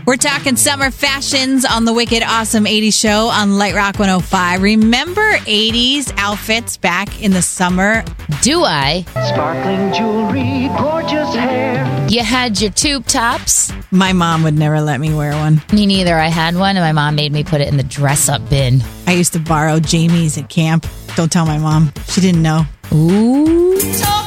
We're talking summer fashions on the Wicked Awesome 80s show on Light Rock 105. Remember 80s outfits back in the summer? Do I? Sparkling jewelry, gorgeous hair. You had your tube tops. My mom would never let me wear one. Me neither. I had one, and my mom made me put it in the dress-up bin. I used to borrow Jamie's at camp. Don't tell my mom. She didn't know. Ooh.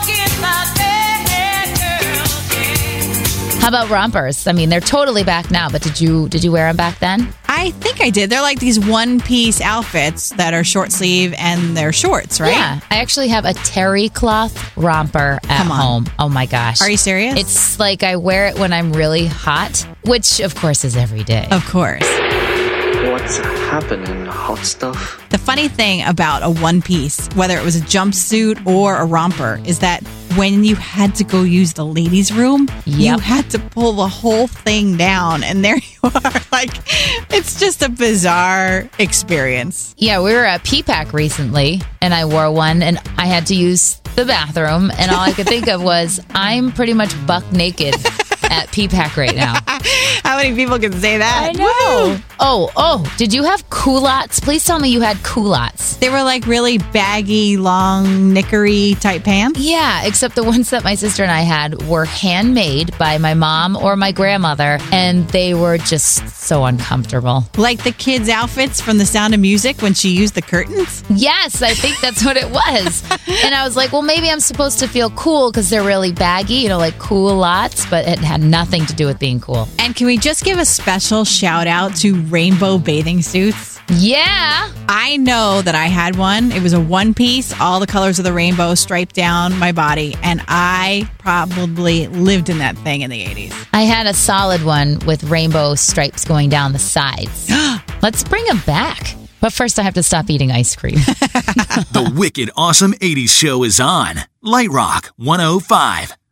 How about rompers? I mean, they're totally back now, but did you wear them back then? I think I did. They're like these one-piece outfits that are short sleeve and they're shorts, right? Yeah. I actually have a terry cloth romper at home. Oh my gosh. Are you serious? It's like I wear it when I'm really hot, which of course is every day. Of course. What's happening, hot stuff? The funny thing about a one-piece, whether it was a jumpsuit or a romper, is that when you had to go use the ladies' room, you had to pull the whole thing down. And there you are. Like, it's just a bizarre experience. Yeah, we were at PPAC recently, and I wore one, and I had to use the bathroom. And all I could think of was, I'm pretty much buck naked at PPAC right now. How many people can say that? I know. Woo! Oh, did you have culottes? Please tell me you had culottes. They were like really baggy, long, knickery type pants? Yeah, except the ones that my sister and I had were handmade by my mom or my grandmother, and they were just so uncomfortable. Like the kids' outfits from The Sound of Music when she used the curtains? Yes, I think that's what it was. And I was like, well, maybe I'm supposed to feel cool because they're really baggy, like culottes, but it had nothing to do with being cool. And can we just give a special shout out to rainbow bathing suits? Yeah. I know that I had one. It was a one piece, all the colors of the rainbow striped down my body. And I probably lived in that thing in the 80s. I had a solid one with rainbow stripes going down the sides. Let's bring them back. But first I have to stop eating ice cream. The Wicked Awesome 80s show is on Light Rock 105.